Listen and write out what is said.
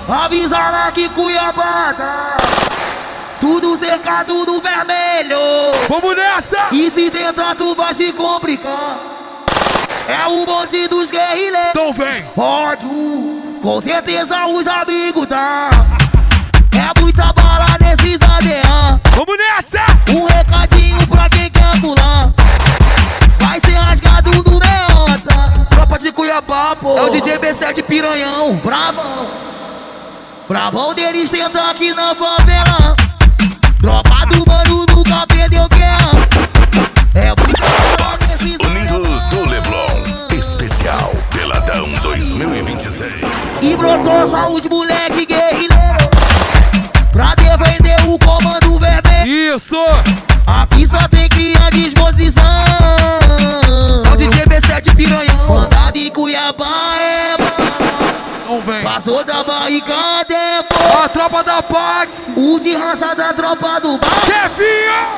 Avisa lá que Cuiabá tá tudo cercado do vermelho. Vamos nessa! E se tentar tu vai se complicar. É o bonde dos guerrilheiros. Então vem! Ódio, com certeza os amigos tá. É muita bala nesses ADA. Vamos nessa! Um recadinho pra quem quer pular. Vai ser rasgado do meota. Tropa de Cuiabá, pô. É o DJ B7 Piranhão. Bravão. Bravão deles tentar aqui na favela. Tropa do mano nunca perdeu guerra. É Box Unidos do Leblon. Especial Peladão 2026. E brotou só os moleque guerrilheiro pra defender o comando vermelho. Isso! Aqui só tem cria disposição. É o DJ B7 Piranhão. Mandado em Cuiabá é Então vem! passou da barricada é A tropa da Pax! o de raça da tropa do bar. Chefinha!